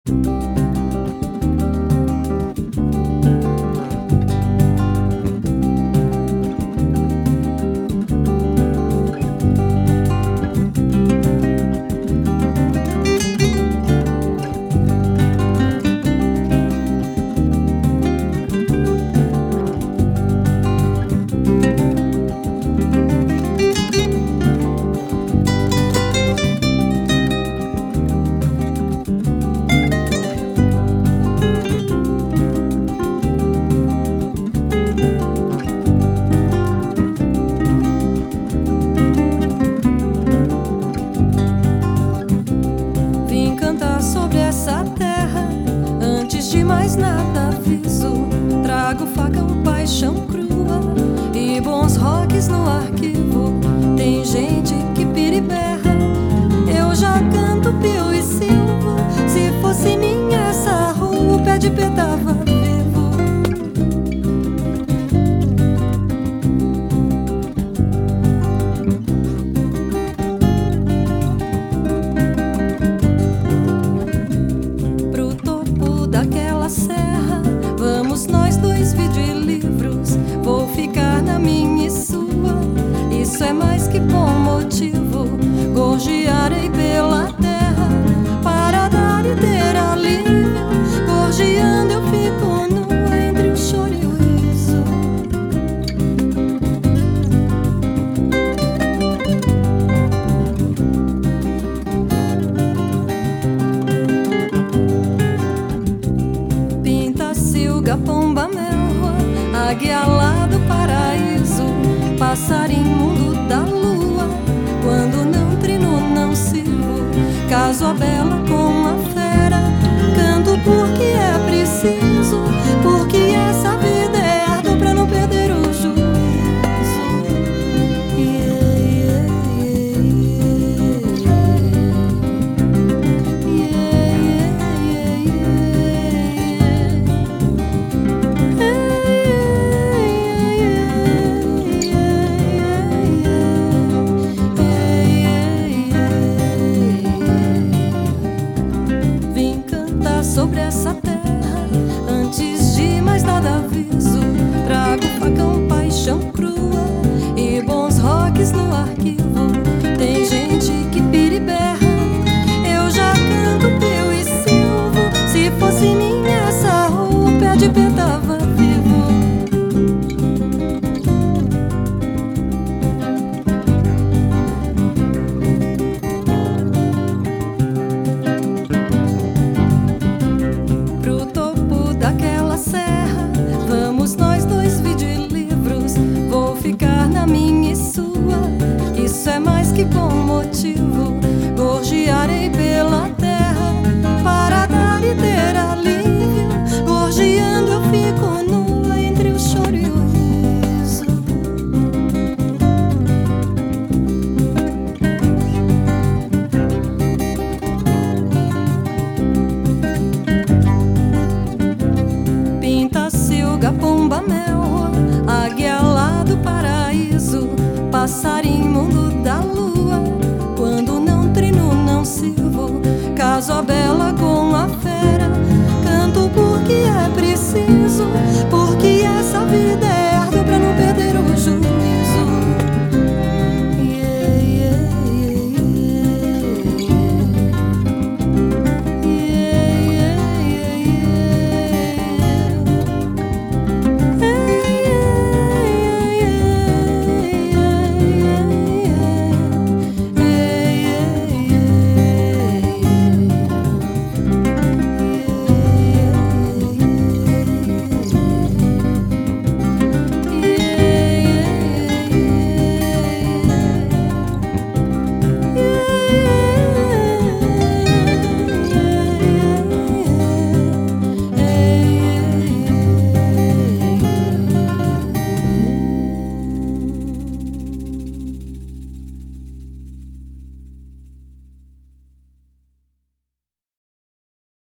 Mais nada aviso, trago facão, paixão crua e bons rocks no arquivo. Tem gente que pira e berra, eu já canto Pio e Silva. Se fosse minha essa rua, o pé de pé tava vivo. Pro topo daquela serra, vamos nós dois, vídeo e livros. Vou ficar na minha e sua, isso é mais que bom motivo. Gorjearei pela terra para dar e ter alívio. Gorjeando eu fico nua entre o choro e o riso. Pinta-silga, pomba, melroa, águia lá do paraíso, passarinho mundo da lua. Quando não trino, não sirvo, caso a bela com a fera. Canto porque é preciso, porque essa vida é árdua pra não perder o juízo. Sobre essa terra, antes de mais nada aviso, trago facão, paixão crua e bons rocks no arquivo. Tem gente que pira e berra, eu já canto Pio e Silva. Se fosse minha essa rua, o pé de pé